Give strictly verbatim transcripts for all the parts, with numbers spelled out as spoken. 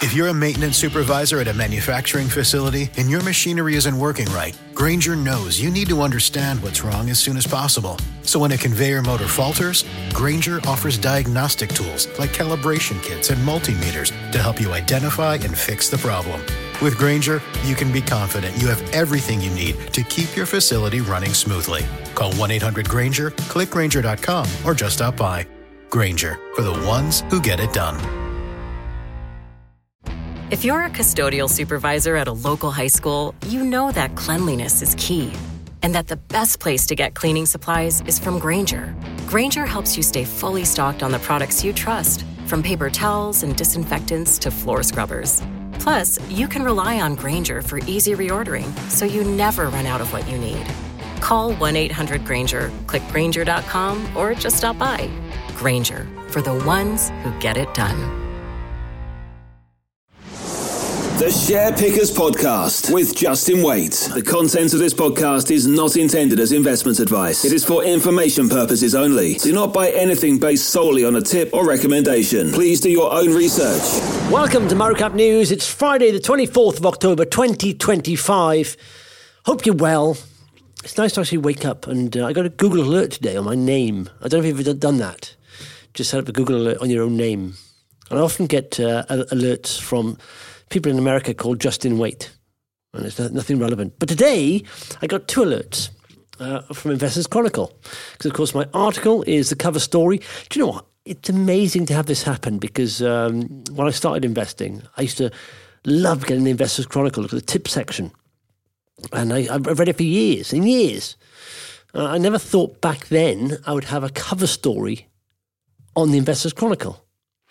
If you're a maintenance supervisor at a manufacturing facility and your machinery isn't working right, Grainger knows you need to understand what's wrong as soon as possible. So when a conveyor motor falters, Grainger offers diagnostic tools like calibration kits and multimeters to help you identify and fix the problem. With Grainger, you can be confident you have everything you need to keep your facility running smoothly. Call one eight hundred Grainger, click Grainger dot com, or just stop by. Grainger, for the ones who get it done. If you're a custodial supervisor at a local high school, you know that cleanliness is key, and that the best place to get cleaning supplies is from Grainger. Grainger helps you stay fully stocked on the products you trust, from paper towels and disinfectants to floor scrubbers. Plus, you can rely on Grainger for easy reordering, so you never run out of what you need. Call one eight hundred Grainger, click Grainger dot com, or just stop by. Grainger, for the ones who get it done. The Share Pickers Podcast with Justin Waite. The content of this podcast is not intended as investment advice. It is for information purposes only. Do not buy anything based solely on a tip or recommendation. Please do your own research. Welcome to Markup News. It's Friday the twenty-fourth of October twenty twenty-five. Hope you're well. It's nice to actually wake up, and uh, I got a Google alert today on my name. I don't know if you've done that. Just set up a Google alert on your own name. And I often get uh, alerts from people in America called Justin Waite, and it's nothing relevant. But today, I got two alerts uh, from Investors Chronicle, because, of course, my article is the cover story. Do you know what? It's amazing to have this happen, because um, when I started investing, I used to love getting the Investors Chronicle, look at the tip section. And I, I've read it for years and years. Uh, I never thought back then I would have a cover story on the Investors Chronicle.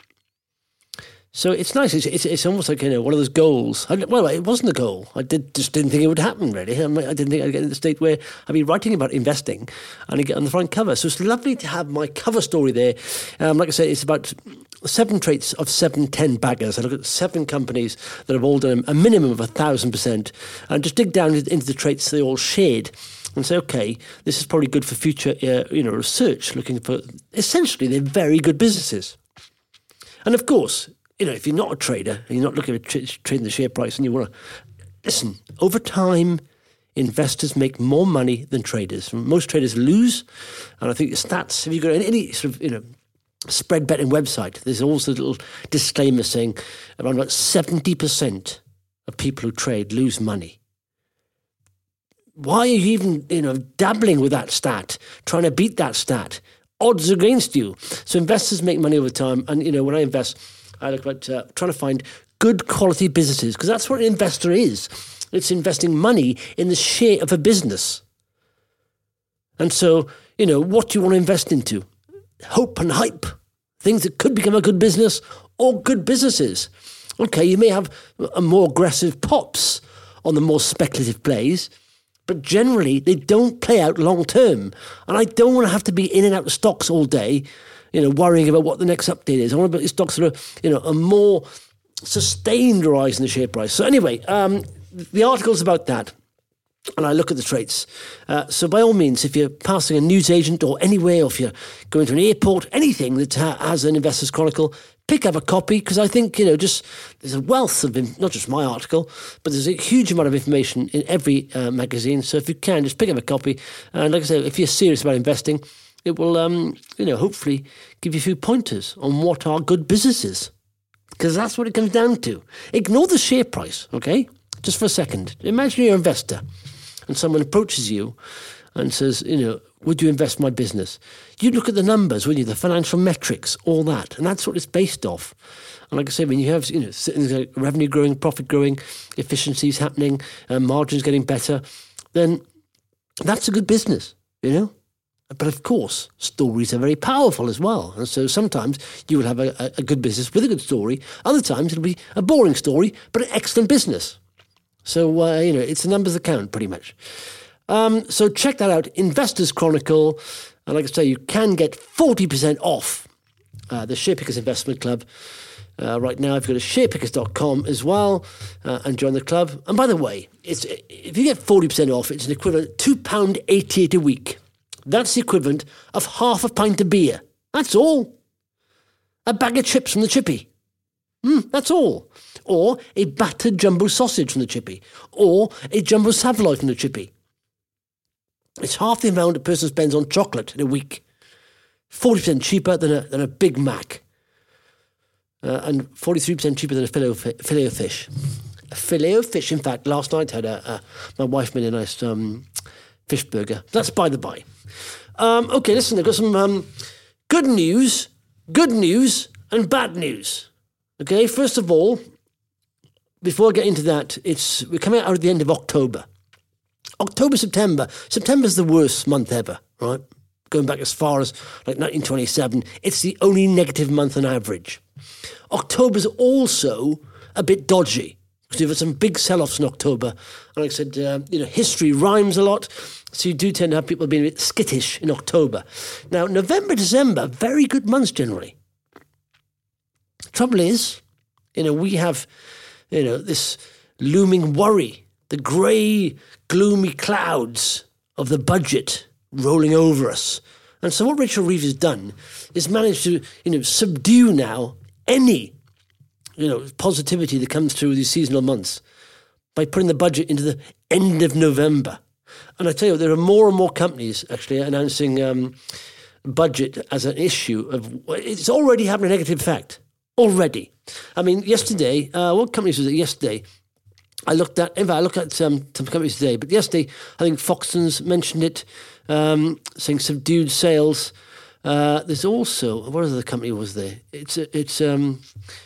So it's nice. It's, it's it's almost like, you know, one of those goals. I, well, it wasn't a goal. I did just didn't think it would happen, really. I, mean, I didn't think I'd get to the state where I'd be writing about investing and I get on the front cover. So it's lovely to have my cover story there. Um, like I said, it's about seven traits of seven ten baggers. I look at seven companies that have all done a minimum of a thousand percent, and just dig down into the traits they all shared and say, okay, this is probably good for future, uh, you know, research. Looking for essentially, they're very good businesses, and of course, you know, if you're not a trader and you're not looking at tra- trading the share price and you want to listen, over time, investors make more money than traders. Most traders lose, and I think the stats, if you go to any sort of, you know, spread betting website, there's also a little disclaimer saying around about seventy percent of people who trade lose money. Why are you even, you know, dabbling with that stat, trying to beat that stat? Odds are against you. So investors make money over time, and, you know, when I invest, I look at uh, trying to find good quality businesses, because that's what an investor is. It's investing money in the share of a business. And so, you know, what do you want to invest into? Hope and hype, things that could become a good business or good businesses. Okay, you may have a more aggressive pops on the more speculative plays, but generally they don't play out long term. And I don't want to have to be in and out of stocks all day, you know, worrying about what the next update is. I want to be stocks that are, you know, a more sustained rise in the share price. So anyway, um, the article's about that. And I look at the traits. Uh, so by all means, if you're passing a newsagent or anywhere, or if you're going to an airport, anything that ha- has an Investors Chronicle, pick up a copy, because I think, you know, just there's a wealth of, not just my article, but there's a huge amount of information in every uh, magazine. So if you can, just pick up a copy. And like I say, if you're serious about investing, it will, um, you know, hopefully give you a few pointers on what are good businesses, because that's what it comes down to. Ignore the share price, okay? Just for a second. Imagine you're an investor and someone approaches you and says, you know, would you invest in my business? You'd look at the numbers, wouldn't you? The financial metrics, all that. And that's what it's based off. And like I say, when you have, you know, things like revenue growing, profit growing, efficiencies happening, uh, margins getting better, then that's a good business, you know? But of course, stories are very powerful as well. And so sometimes you will have a, a good business with a good story. Other times it'll be a boring story, but an excellent business. So, uh, you know, it's the numbers that count, pretty much. Um, so check that out, Investors Chronicle. And like I say, you can get forty percent off uh, the Share Pickers Investment Club. Uh, right now, if you go to share pickers dot com as well uh, and join the club. And by the way, it's if you get forty percent off, it's an equivalent of two pounds eighty-eight a week. That's the equivalent of half a pint of beer. That's all. A bag of chips from the chippy. Mm, that's all. Or a battered jumbo sausage from the chippy. Or a jumbo saveloy from the chippy. It's half the amount a person spends on chocolate in a week. forty percent cheaper than a, than a Big Mac. Uh, and forty-three percent cheaper than a filet of, filet of fish. A filet of fish. In fact, last night I had a, a my wife made a nice um, fish burger. That's by the by. Um, okay, listen, I've got some um, good news, good news, and bad news. Okay, first of all, before I get into that, it's we're coming out at the end of October. October, September. September's the worst month ever, right? Going back as far as like nineteen twenty-seven, it's the only negative month on average. October's also a bit dodgy because you've had some big sell-offs in October. And like I said, uh, you know, history rhymes a lot, so you do tend to have people being a bit skittish in October. Now, November, December, very good months generally. Trouble is, you know, we have, you know, this looming worry, the grey, gloomy clouds of the budget rolling over us. And so what Rachel Reeves has done is managed to, you know, subdue now any, you know, positivity that comes through these seasonal months by putting the budget into the end of November. And I tell you, there are more and more companies actually announcing um, budget as an issue of, it's already having a negative effect. Already. I mean, yesterday, uh, what companies was it yesterday? I looked at, in fact, I looked at um, some companies today, but yesterday, I think Foxtons mentioned it, um, saying subdued sales. Uh, there's also, what other company was there? It's, a, it's, um,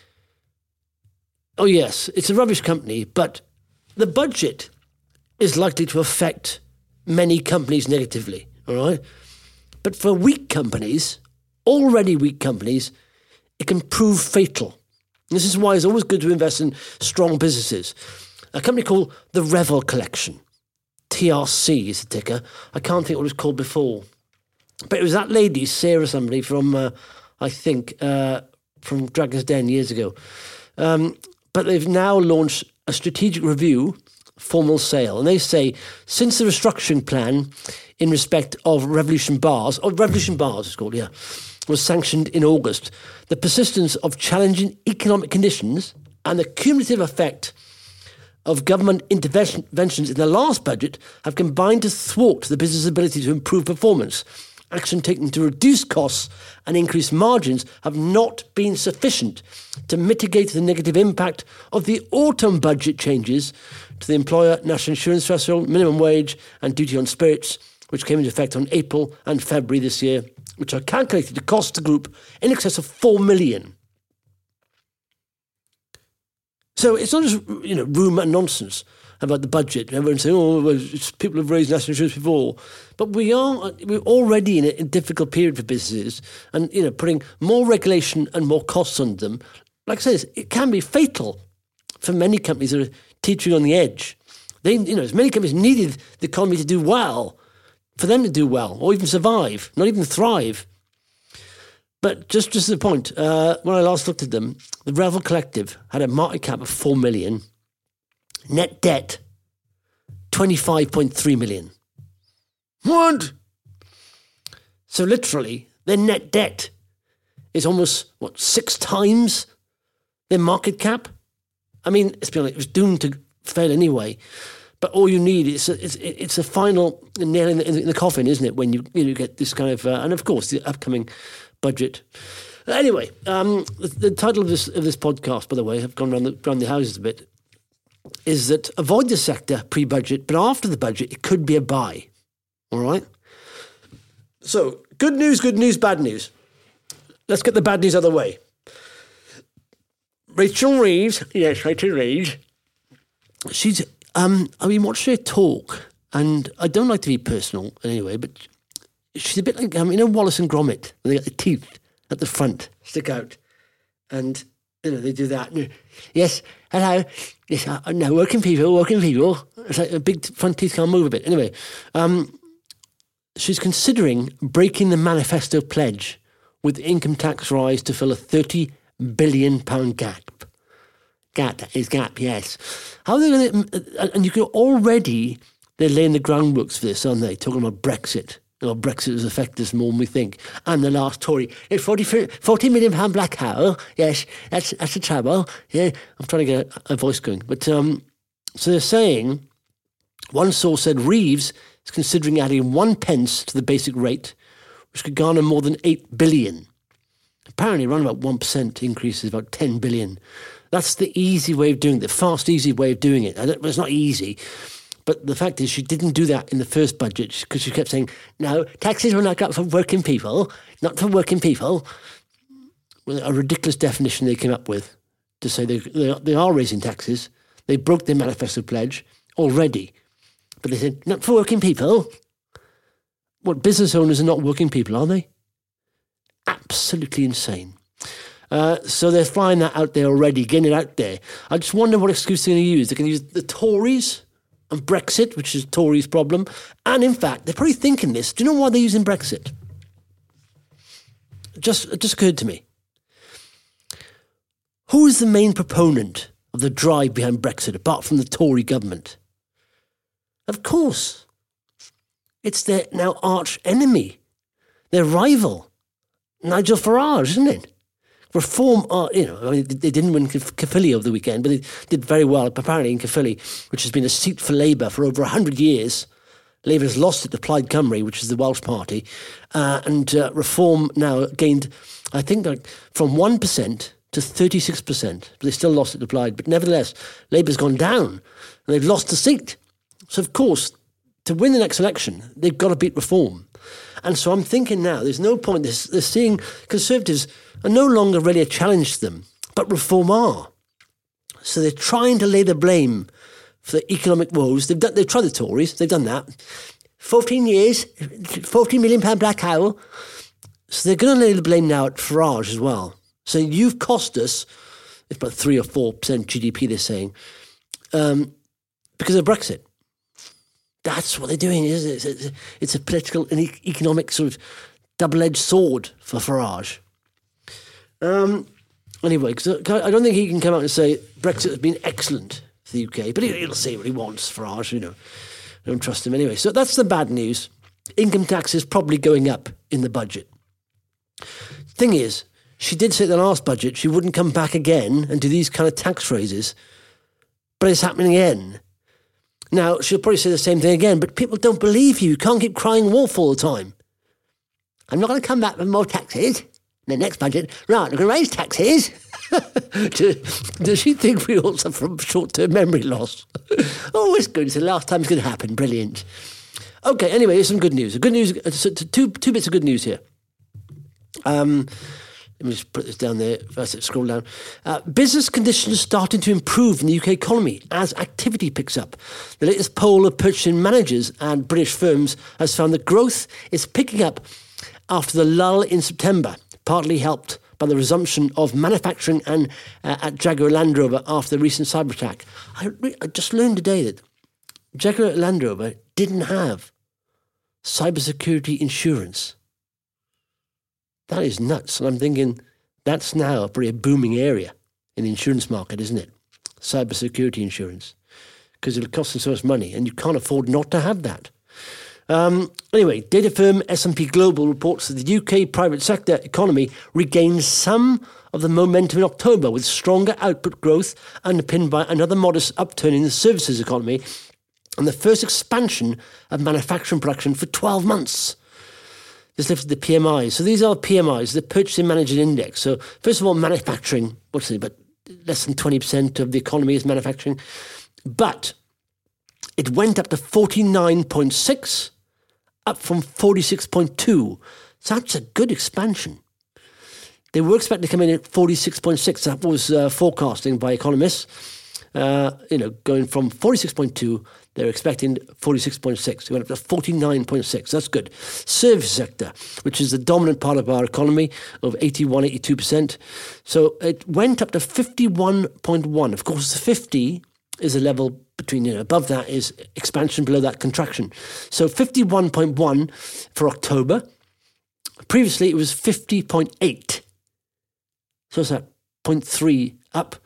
oh yes, it's a rubbish company, but the budget is likely to affect many companies negatively, all right? But for weak companies, already weak companies, it can prove fatal. This is why it's always good to invest in strong businesses. A company called the Revel Collection, T R C is the ticker. I can't think what it was called before. But it was that lady, Sarah somebody from, uh, I think, uh, from Dragon's Den years ago. Um, but they've now launched a strategic review, formal sale. And they say, since the restructuring plan in respect of Revolution Bars, or Revolution Bars it's called, yeah, was sanctioned in August, the persistence of challenging economic conditions and the cumulative effect of government interventions in the last budget have combined to thwart the business' ability to improve performance. Action taken to reduce costs and increase margins have not been sufficient to mitigate the negative impact of the autumn budget changes to the employer national insurance threshold, minimum wage and duty on spirits, which came into effect on April and February this year, which are calculated to cost the group in excess of four million pounds. So it's not just, you know, rumour and nonsense about the budget. Everyone's saying, oh, well, it's, people have raised national insurance before. But we are we're already in a, a difficult period for businesses and, you know, putting more regulation and more costs on them. Like I said, it can be fatal for many companies that are teetering on the edge. They, you know, many companies needed the economy to do well, for them to do well, or even survive, not even thrive. But just, just to the point, uh, when I last looked at them, the Revel Collective had a market cap of four million, net debt twenty-five point three million. What? So literally, their net debt is almost, what, six times their market cap? I mean, it's been like, it was doomed to fail anyway. But all you need is a, it's, it's a final nail in the, in the coffin, isn't it? When you you know, get this kind of, uh, and of course the upcoming budget. Anyway, um, the, the title of this of this podcast, by the way, I've gone around the, around the houses a bit, is that avoid the sector pre-budget, but after the budget, it could be a buy. All right. So good news, good news, bad news. Let's get the bad news out of the way. Rachel Reeves, yes, Rachel Reeves. She's. Um, I mean, watched her talk, and I don't like to be personal anyway, but she's a bit like, um, you know, Wallace and Gromit. They got the teeth at the front, stick out. And, you know, they do that. Yes, hello. Yes, uh, no, working people, working people. It's like a big front teeth can't move a bit. Anyway, um, she's considering breaking the manifesto pledge with income tax rise to fill a thirty billion pound gap. Gap, that is gap, yes. How are they going to, and you can already, they're laying the groundworks for this, aren't they? Talking about Brexit Well, Brexit has affected us more than we think. And the last Tory, it's forty, forty million pound black hole. Yes, that's that's the trouble. Yeah, I'm trying to get a, a voice going. But um, so they're saying, one source said Reeves is considering adding one pence to the basic rate, which could garner more than eight billion. Apparently, around about one percent increase is about ten billion. That's the easy way of doing it, the fast, easy way of doing it. It's not easy. But the fact is, she didn't do that in the first budget because she kept saying, no, taxes will not go up for working people, not for working people. Well, a ridiculous definition they came up with to say they, they, they are raising taxes. They broke their manifesto pledge already. But they said, not for working people. What, business owners are not working people, are they? Absolutely insane. Uh, so they're flying that out there already, getting it out there. I just wonder what excuse they're going to use. They're going to use the Tories and Brexit, which is Tories' problem. And in fact, they're probably thinking this. Do you know why they're using Brexit? Just, it just occurred to me. Who is the main proponent of the drive behind Brexit, apart from the Tory government? Of course. It's their now arch enemy, their rival, Nigel Farage, isn't it? Reform, uh, you know, I mean, they didn't win Caerphilly over the weekend, but they did very well, apparently, in Caerphilly, which has been a seat for Labour for over one hundred years. Labour has lost it to Plaid Cymru, which is the Welsh party, uh, and uh, Reform now gained, I think, like from one percent to thirty-six percent. But they still lost it to Plaid. But nevertheless, Labour's gone down, and they've lost the seat. So, of course, to win the next election, they've got to beat Reform. And so I'm thinking now, there's no point, they're, they're seeing Conservatives are no longer really a challenge to them, but Reform are. So they're trying to lay the blame for the economic woes. They've, done, they've tried the Tories, they've done that. fourteen years, fourteen million pound black hole. So they're going to lay the blame now at Farage as well. So you've cost us, it's about three or four percent G D P, they're saying, um, because of Brexit. That's what they're doing, isn't it? It's a, it's a political and economic sort of double-edged sword for Farage. Um, anyway, cause I don't think he can come out and say Brexit has been excellent for the U K, but he'll say what he wants, Farage, you know. I don't trust him anyway. So that's the bad news. Income tax is probably going up in the budget. Thing is, she did say in the last budget she wouldn't come back again and do these kind of tax raises, but it's happening again. Now, she'll probably say the same thing again, but people don't believe you. You can't keep crying wolf all the time. I'm not going to come back with more taxes in the next budget. Right, I'm going to raise taxes. Does she think we all suffer from short-term memory loss? Oh, it's good. It's the last time it's going to happen. Brilliant. Okay, anyway, here's some good news. Good news. Two, two bits of good news here. Um... Let me just put this down there. First, let's scroll down. Uh, business conditions starting to improve in the U K economy as activity picks up. The latest poll of purchasing managers and British firms has found that growth is picking up after the lull in September, partly helped by the resumption of manufacturing and uh, at Jaguar Land Rover after the recent cyber attack. I, re- I just learned today that Jaguar Land Rover didn't have cybersecurity insurance. That is nuts. And I'm thinking that's now a pretty booming area in the insurance market, isn't it? Cybersecurity insurance. Because it'll cost them so much money and you can't afford not to have that. Um, anyway, data firm S and P Global reports that the U K private sector economy regained some of the momentum in October with stronger output growth underpinned by another modest upturn in the services economy and the first expansion of manufacturing production for twelve months. This lifted the P M Is. So these are P M Is, the Purchasing Managers' Index. So first of all, manufacturing, what's it, but less than twenty percent of the economy is manufacturing. But it went up to forty-nine point six, up from forty-six point two. So that's a good expansion. They were expected to come in at forty-six point six. That was uh, forecasting by economists. Uh, you know, going from forty-six point two, they're expecting forty-six point six. It went up to forty-nine point six. That's good. Service sector, which is the dominant part of our economy, of eighty-one, eighty-two percent. So it went up to fifty-one point one. Of course, the fifty is a level between, you know, above that is expansion, below that contraction. So fifty-one point one for October. Previously, it was fifty point eight. So it's that zero point three up.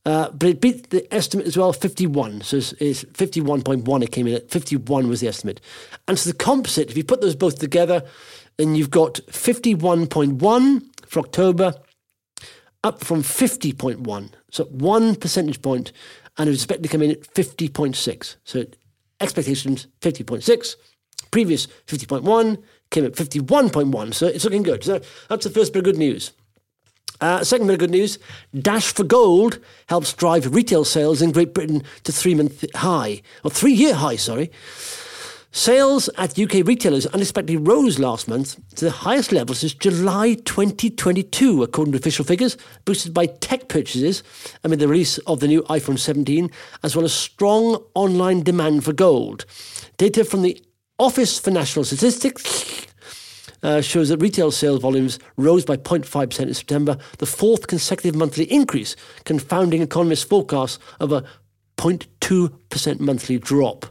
Uh, but it beat the estimate as well, fifty-one. So it's, it's fifty-one point one it came in at. fifty-one was the estimate. And so the composite, if you put those both together, then you've got fifty-one point one for October, up from fifty point one. So one percentage point, and it was expected to come in at fifty point six. So expectations, fifty point six. Previous fifty point one, came at fifty-one point one. So it's looking good. So that's the first bit of good news. Uh, second bit of good news, Dash for Gold helps drive retail sales in Great Britain to three-month high, or three-year high, sorry. Sales at U K retailers unexpectedly rose last month to the highest level since July twenty twenty-two, according to official figures, boosted by tech purchases amid the release of the new iPhone seventeen, as well as strong online demand for gold. Data from the Office for National Statistics Uh, shows that retail sales volumes rose by zero point five percent in September, the fourth consecutive monthly increase, confounding economists' forecasts of a zero point two percent monthly drop.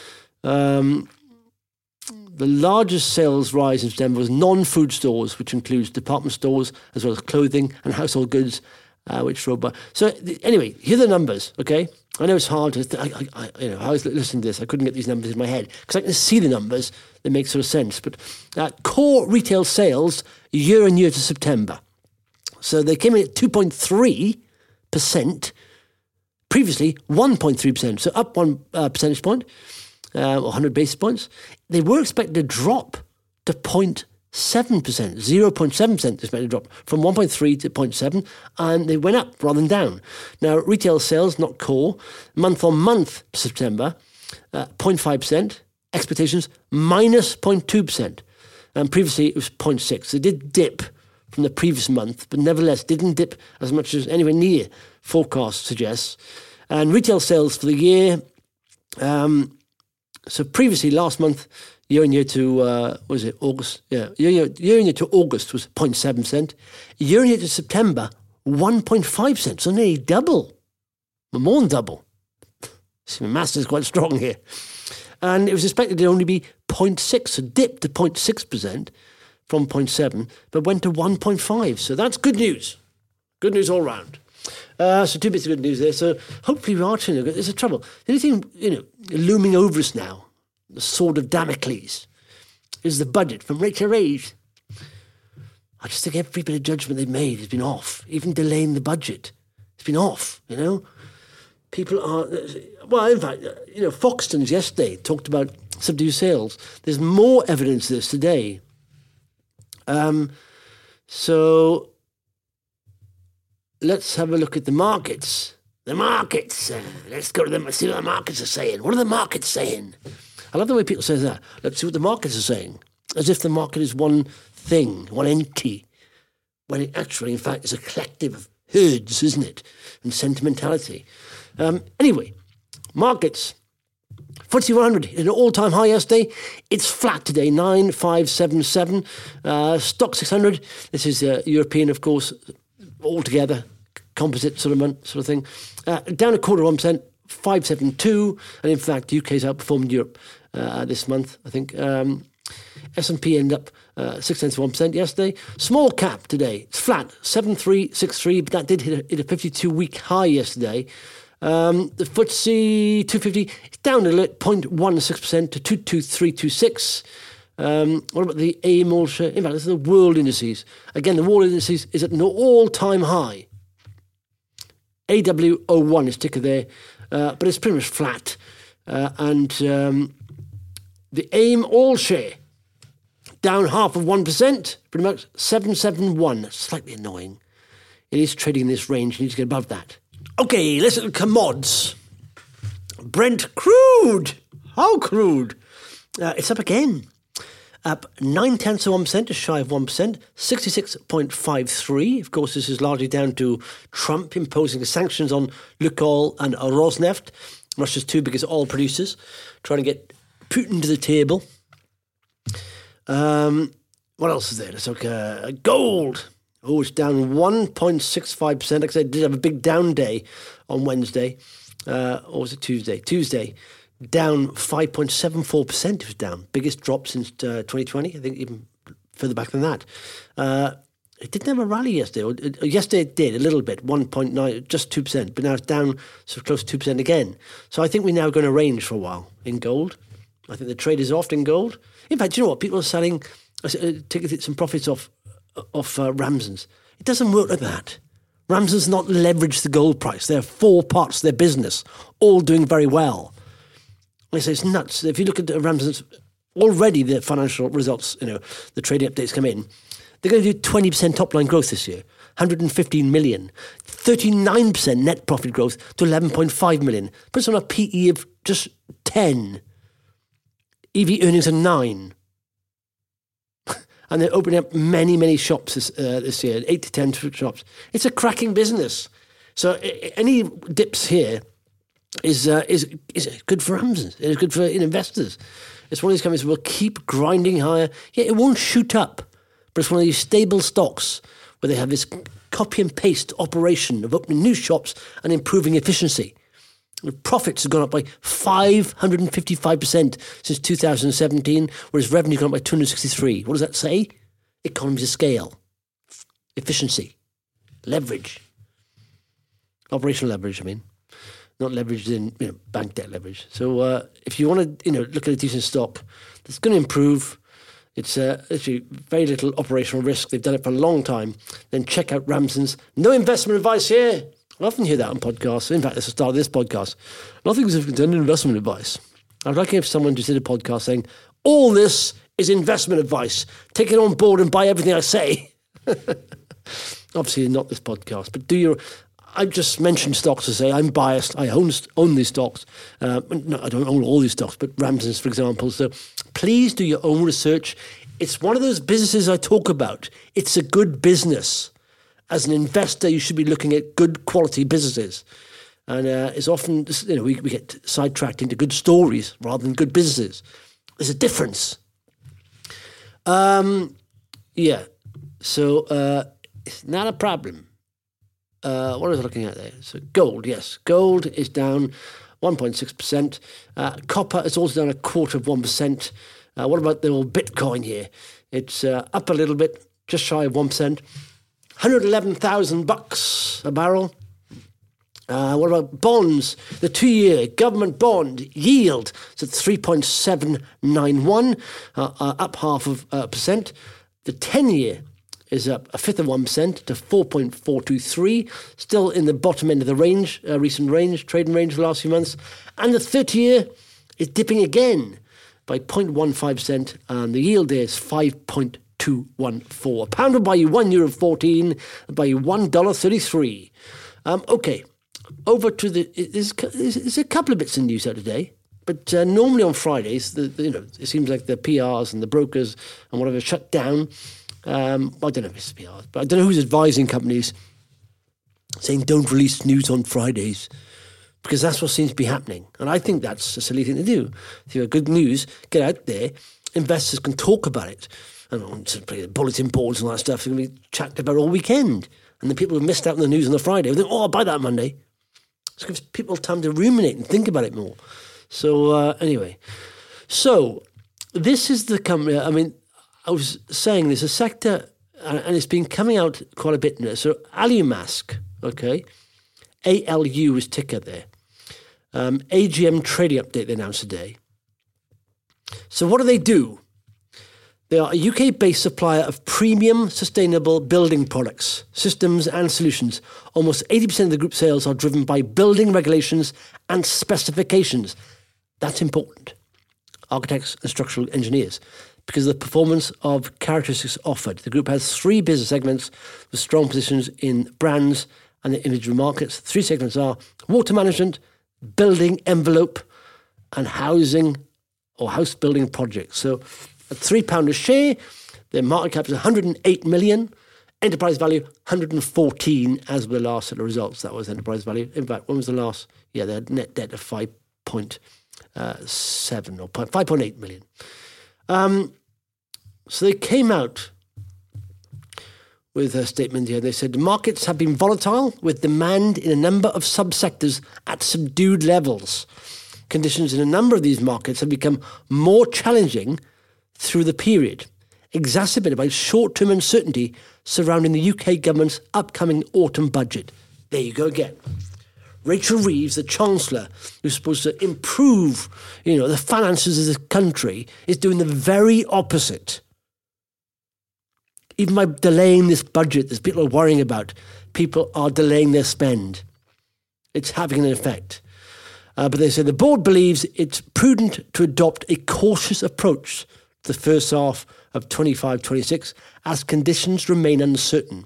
Um, the largest sales rise in September was non-food stores, which includes department stores, as well as clothing and household goods, uh, which drove by. So anyway, here are the numbers, okay? I know it's hard to, th- I, I, you know, I was listening to this, I couldn't get these numbers in my head, because I can see the numbers, they make sort of sense. But uh, core retail sales year on year to September. So they came in at two point three percent, previously one point three percent, so up one uh, percentage point, uh, or one hundred basis points. They were expected to drop to zero point seven percent, zero point seven percent expected to drop from one point three to zero point seven, and they went up rather than down. Now, retail sales, not core, month on month September, uh, zero point five percent, expectations minus zero point two percent, and previously it was zero point six. They did dip from the previous month, but nevertheless didn't dip as much as anywhere near forecast suggests. And retail sales for the year, um, so previously last month, year on year to, uh, what was it, August? Yeah, year, year, year on year to August was zero point seven percent. Year on year to September, one point five percent, so nearly double. More than double. See, my maths is quite strong here. And it was expected to only be zero point six, so dipped to zero point six percent from zero point seven, but went to one point five. So that's good news. Good news all round. Uh, so two bits of good news there. So hopefully we are trying to, there's a trouble. The only thing, you know, looming over us now, the sword of Damocles, is the budget from Rachel Reeves. I just think every bit of judgment they've made has been off. Even delaying the budget, it's been off, you know. People are, well, in fact, you know, Foxtons yesterday talked about subdued sales. There's more evidence of this today. Um, so let's have a look at the markets. The markets. Uh, let's go to them and see what the markets are saying. What are the markets saying? I love the way people say that. Let's see what the markets are saying. As if the market is one thing, one entity, when it actually, in fact, is a collective of herds, isn't it? And sentimentality. Um, anyway, markets. F T S E one hundred is an all-time high yesterday. It's flat today, nine five seven seven. Uh, Stock six hundred, this is uh, European, of course, altogether, composite sort of month, sort of thing. Uh, down a quarter of one percent, five seventy-two. And in fact, U K's outperformed Europe uh, this month, I think. Um, S and P ended up uh, six tenths of one percent yesterday. Small cap today, it's flat, seven three six three, but that did hit a, hit a fifty-two-week high yesterday. Um, the F T S E two fifty is down a little, zero point one six percent to two two three two six. Um, what about the A I M all-share? In fact, this is the world indices. Again, the world indices is at an all-time high. A W zero one is ticker there, uh, but it's pretty much flat. Uh, and um, the A I M all-share down half of one percent, pretty much seven seventy-one. That's slightly annoying. It is trading in this range. You need to get above that. Okay, let's look at commods. Brent crude. How crude? Uh, it's up again. Up nine tenths of one percent, just shy of one percent, sixty-six point five three. Of course, this is largely down to Trump imposing sanctions on Lukoil and Rosneft, Russia's two biggest oil producers, trying to get Putin to the table. Um, what else is there? Let's look at gold. Oh, it's down one point six five percent. Like I said, it did have a big down day on Wednesday. Uh, or was it Tuesday? Tuesday. Down five point seven four percent. It was down. Biggest drop since uh, twenty twenty. I think even further back than that. Uh, it didn't have a rally yesterday. Or, or yesterday it did a little bit, one point nine, just two percent, but now it's down so close to two percent again. So I think we're now going to range for a while in gold. I think the trade is off in gold. In fact, you know what? People are selling, uh, taking some profits off, off uh, Ramsden's. It doesn't work like that. Ramsden's not leveraged the gold price. There are four parts of their business, all doing very well. I say it's nuts. If you look at Ramsden's, already the financial results, you know, the trading updates come in, they're going to do twenty percent top-line growth this year, one hundred fifteen million, thirty-nine percent net profit growth to eleven point five million. Puts on a P E of just ten. E V earnings are nine. And they're opening up many, many shops this, uh, this year, eight to ten shops. It's a cracking business. So uh, any dips here is uh, is is good for Ramsden. It's good for investors. It's one of these companies that will keep grinding higher. Yeah, it won't shoot up, but it's one of these stable stocks where they have this copy and paste operation of opening new shops and improving efficiency. The profits have gone up by five hundred fifty-five percent since two thousand seventeen, whereas revenue has gone up by two hundred sixty-three. What does that say? Economies of scale, efficiency, leverage, operational leverage, I mean. Not leveraged in, you know, bank debt leverage. So uh, if you want to, you know, look at a decent stock that's going to improve, it's uh, actually very little operational risk. They've done it for a long time. Then check out Ramsden's. No investment advice here. I often hear that on podcasts. In fact, that's the start of this podcast. Nothing's done investment advice. I'd like if someone just did a podcast saying, all this is investment advice. Take it on board and buy everything I say. Obviously, not this podcast, but do your... I just mentioned stocks to say I'm biased. I own own these stocks. Uh, no, I don't own all these stocks, but Ramsden's, for example. So please do your own research. It's one of those businesses I talk about. It's a good business. As an investor, you should be looking at good quality businesses. And uh, it's often, you know, we, we get sidetracked into good stories rather than good businesses. There's a difference. Um, yeah. So uh, it's not a problem. Uh, what was I looking at there? So gold, yes. Gold is down one point six percent. Uh, copper is also down a quarter of one percent. Uh, what about the old Bitcoin here? It's uh, up a little bit, just shy of one percent. one hundred eleven thousand bucks a barrel. Uh, what about bonds? The two-year government bond yield is at three point seven nine one, uh, uh, up half of a uh, percent. The ten-year is up a fifth of one percent to four point four two three, still in the bottom end of the range, uh, recent range, trading range the last few months. And the thirty-year is dipping again by zero point one five percent, and the yield there is five point two one four. A pound will buy you one euro fourteen, buy you one dollar thirty-three. Um, okay, over to the... There's, there's a couple of bits in news out today, but uh, normally on Fridays, the, the, you know, it seems like the P Rs and the brokers and whatever shut down. Um, I don't know if it's P Rs, but I don't know who's advising companies saying don't release news on Fridays, because that's what seems to be happening. And I think that's a silly thing to do. If you have good news, get out there. Investors can talk about it. And on bulletin boards and all that stuff, it's going to be chatted about all weekend. And the people who missed out on the news on the Friday will think, oh, I'll buy that Monday. It gives people time to ruminate and think about it more. So uh, anyway, so this is the company, I mean, I was saying there's a sector, and it's been coming out quite a bit now. So Alumask, okay, A L U is ticker there. Um, A G M trading update they announced today. So what do they do? They are a U K-based supplier of premium, sustainable building products, systems and solutions. Almost eighty percent of the group sales are driven by building regulations and specifications. That's important. Architects and structural engineers. Because of the performance of characteristics offered. The group has three business segments with strong positions in brands and the individual markets. Three segments are water management, building envelope, and housing or house building projects. So at three pounds a share, their market cap is one hundred eight million, enterprise value one hundred fourteen as of the last set of results. That was enterprise value. In fact, when was the last? Yeah, they had net debt of five point seven or five point eight million. Um, so they came out with a statement here. They said the markets have been volatile with demand in a number of subsectors at subdued levels. Conditions in a number of these markets have become more challenging through the period, exacerbated by short-term uncertainty surrounding the U K government's upcoming autumn budget. There you go again. Rachel Reeves, the Chancellor, who's supposed to improve, you know, the finances of the country, is doing the very opposite. Even by delaying this budget that people are worrying about, people are delaying their spend. It's having an effect. Uh, but they say the board believes it's prudent to adopt a cautious approach to the first half of twenty-five twenty-six as conditions remain uncertain.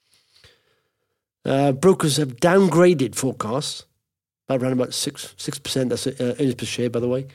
Uh, brokers have downgraded forecasts by around about six six percent. That's uh, earnings per share, by the way.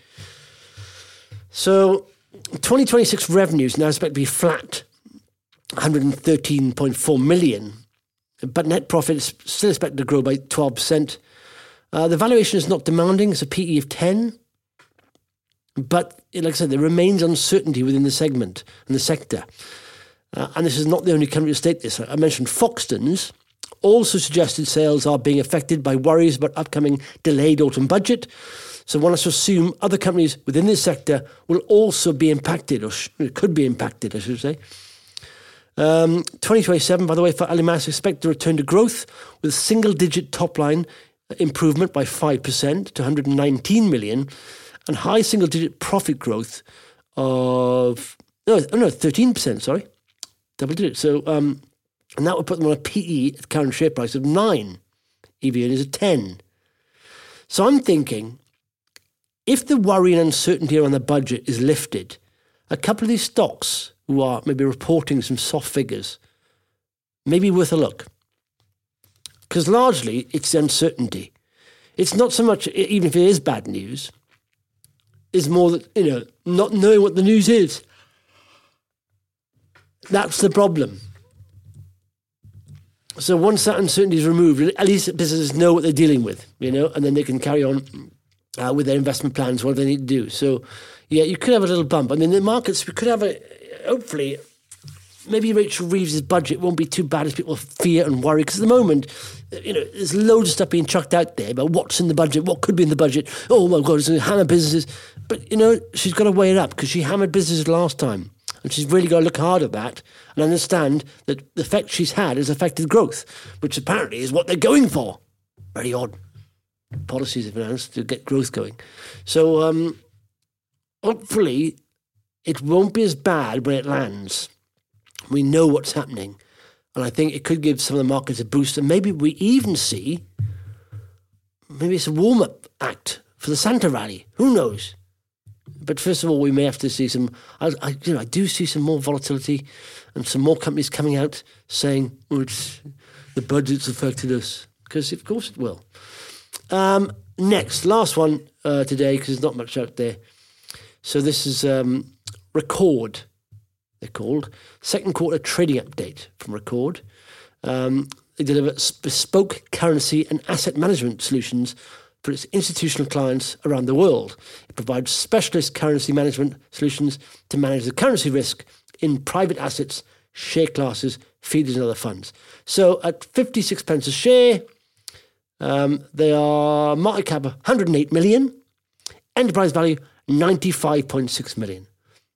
So, twenty twenty-six revenues now expect to be flat, one hundred thirteen point four million, but net profit is still expected to grow by twelve percent. Uh, the valuation is not demanding; it's a P E of ten. But like I said, there remains uncertainty within the segment and the sector, uh, and this is not the only company to state this. I mentioned Foxtons also suggested sales are being affected by worries about upcoming delayed autumn budget. So one has to assume other companies within this sector will also be impacted, or sh- could be impacted, I should say. Um, twenty twenty-seven, by the way, for Alimas, expect to return to growth with single-digit top-line improvement by five percent to one hundred nineteen million and high single-digit profit growth of, no, no thirteen percent, sorry, double-digit. So, um, and that would put them on a P E at current share price of nine. E V earnings of ten. So I'm thinking, if the worry and uncertainty around the budget is lifted, a couple of these stocks who are maybe reporting some soft figures may be worth a look. Because largely, it's the uncertainty. It's not so much, even if it is bad news, it's more that, you know, not knowing what the news is. That's the problem. So once that uncertainty is removed, at least businesses know what they're dealing with, you know, and then they can carry on uh, with their investment plans, what they need to do. So, yeah, you could have a little bump. I mean, the markets, we could have a, hopefully, maybe Rachel Reeves' budget won't be too bad as people fear and worry. Because at the moment, you know, there's loads of stuff being chucked out there about what's in the budget, what could be in the budget. Oh, my God, it's going to hammer businesses. But, you know, she's got to weigh it up because she hammered businesses last time. And she's really got to look hard at that and understand that the effect she's had has affected growth, which apparently is what they're going for. Very odd policies have been announced to get growth going. So um, hopefully it won't be as bad when it lands. We know what's happening. And I think it could give some of the markets a boost. And maybe we even see, maybe it's a warm-up act for the Santa rally. Who knows? But first of all, we may have to see some, I, I, you know, I do see some more volatility and some more companies coming out saying, oh, it's, the budget's affected us. Because of course it will. Um, next, last one uh, today, because there's not much out there. So this is um, Record, they're called. Second quarter trading update from Record. Um, they deliver bespoke currency and asset management solutions for its institutional clients around the world. It provides specialist currency management solutions to manage the currency risk in private assets, share classes, feeders and other funds. So at fifty-six pence a share, um, they are market cap one hundred eight million, enterprise value ninety-five point six million.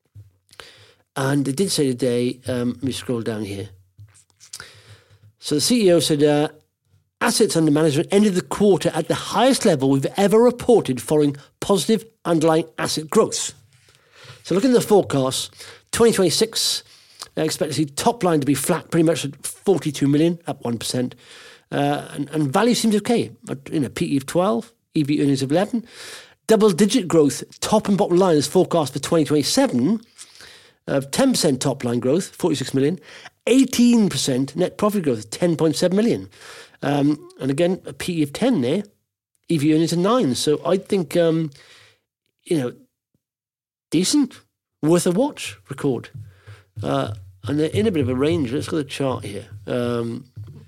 And they did say today, um, let me scroll down here. So the C E O said, uh, assets under management ended the quarter at the highest level we've ever reported following positive underlying asset growth. So looking at the forecast, twenty twenty-six, I expect to see top line to be flat, pretty much at forty-two million, up one percent. Uh, and, and value seems okay. You know, P E of twelve, E V earnings of eleven. Double-digit growth, top and bottom line is forecast for twenty twenty-seven of ten percent top line growth, forty-six million, eighteen percent net profit growth, ten point seven million. Um, and again, a P E of ten there, E V earnings of nine. So I think, um, you know, decent, worth a watch, Record. Uh, and they're in a bit of a range. Let's go to the chart here. Um,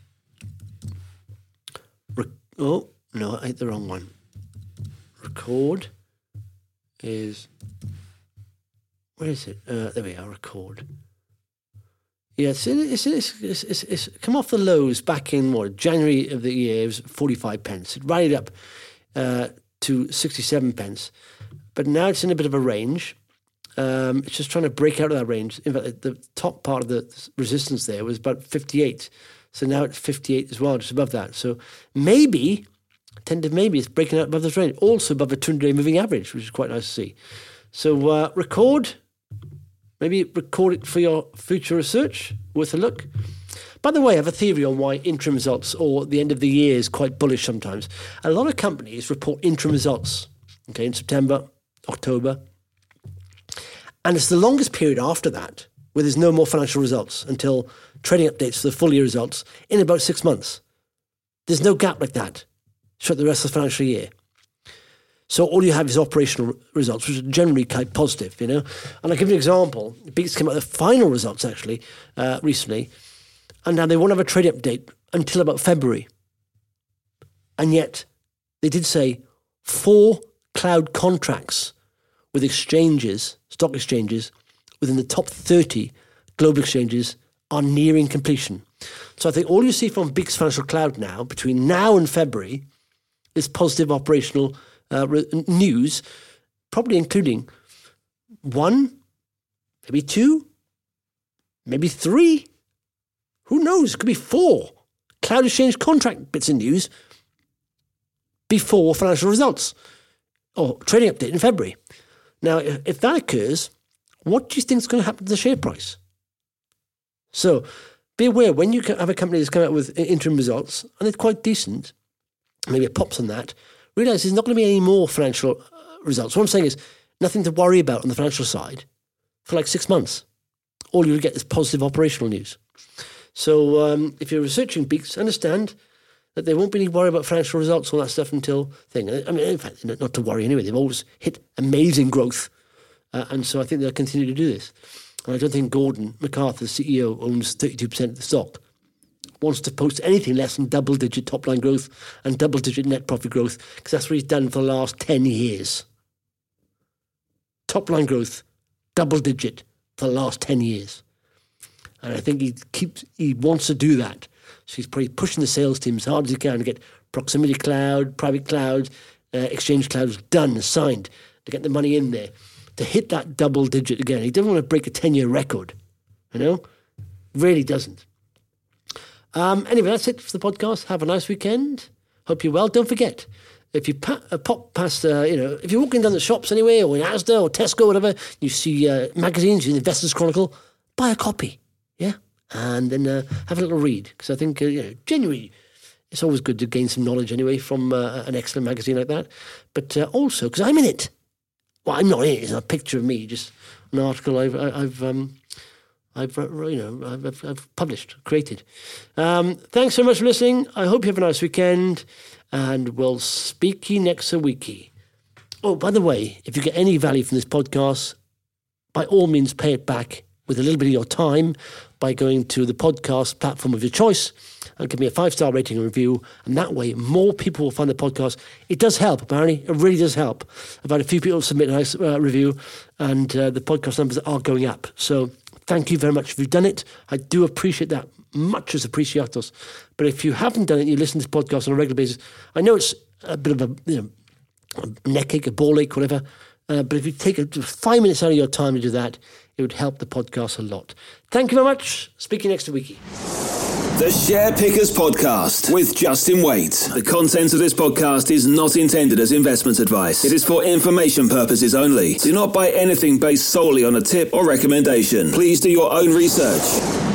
rec- oh, no, I hit the wrong one. Record is, where is it? Uh, there we are, Record. Yeah, it's, it's, it's, it's, it's, it's come off the lows back in, what, January of the year. It was forty-five pence. It rallied up uh, to sixty-seven pence. But now it's in a bit of a range. Um, it's just trying to break out of that range. In fact, the top part of the resistance there was about fifty-eight. So now it's fifty-eight as well, just above that. So maybe, tentative maybe, it's breaking out above this range. Also above a two hundred day moving average, which is quite nice to see. So uh, record, maybe record it for your future research. Worth a look. By the way, I have a theory on why interim results or the end of the year is quite bullish sometimes. A lot of companies report interim results, okay, in September, October. And it's the longest period after that where there's no more financial results until trading updates for the full year results in about six months. There's no gap like that throughout the rest of the financial year. So all you have is operational results, which are generally quite positive, you know. And I'll give you an example. Beeks came out with the final results, actually, uh, recently, and now they won't have a trading update until about February. And yet, they did say four cloud contracts with exchanges, stock exchanges, within the top thirty global exchanges are nearing completion. So I think all you see from Beeks Financial Cloud now, between now and February, is positive operational uh, re- news, probably including one, maybe two, maybe three. Who knows? It could be four cloud exchange contract bits of news before financial results or trading update in February. Now, if that occurs, what do you think is going to happen to the share price? So be aware, when you have a company that's come out with interim results, and it's quite decent, maybe it pops on that, realise there's not going to be any more financial results. What I'm saying is nothing to worry about on the financial side for like six months. All you'll get is positive operational news. So um, if you're researching Beeks, understand that there won't be any worry about financial results, all that stuff until thing. I mean, in fact, not to worry anyway. They've always hit amazing growth. Uh, and so I think they'll continue to do this. And I don't think Gordon MacArthur, the C E O, owns thirty-two percent of the stock, wants to post anything less than double-digit top-line growth and double-digit net profit growth, because that's what he's done for the last ten years. Top-line growth, double-digit for the last ten years. And I think he keeps he wants to do that. So he's probably pushing the sales team as hard as he can to get proximity cloud, private cloud, uh, exchange clouds done, signed, to get the money in there, to hit that double digit again. He doesn't want to break a ten-year record, you know? Really doesn't. Um, anyway, that's it for the podcast. Have a nice weekend. Hope you're well. Don't forget, if you pa- uh, pop past, uh, you know, if you're walking down the shops anyway, or in Asda or Tesco, whatever, you see uh, magazines, you see the Investors Chronicle, buy a copy, yeah? And then uh, have a little read, because I think, uh, you know, genuinely, it's always good to gain some knowledge anyway from uh, an excellent magazine like that. But uh, also, because I'm in it. Well, I'm not in it. It's a picture of me, just an article I've, I've, um, I've, you know, I've, I've published, created. Um, thanks so much for listening. I hope you have a nice weekend, and we'll speak ye next a weeky. Oh, by the way, if you get any value from this podcast, by all means, pay it back with a little bit of your time by going to the podcast platform of your choice and give me a five-star rating and review. And that way, more people will find the podcast. It does help, apparently. It really does help. I've had a few people submit a nice uh, review, and uh, the podcast numbers are going up. So thank you very much if you've done it. I do appreciate that. Much as appreciatos. But if you haven't done it, you listen to this podcast on a regular basis, I know it's a bit of a, you know, a neck ache, a ball ache, whatever. Uh, but if you take a, five minutes out of your time to do that, it would help the podcast a lot. Thank you very much. Speak to you next week. The Share Pickers Podcast with Justin Waite. The content of this podcast is not intended as investment advice. It is for information purposes only. Do not buy anything based solely on a tip or recommendation. Please do your own research.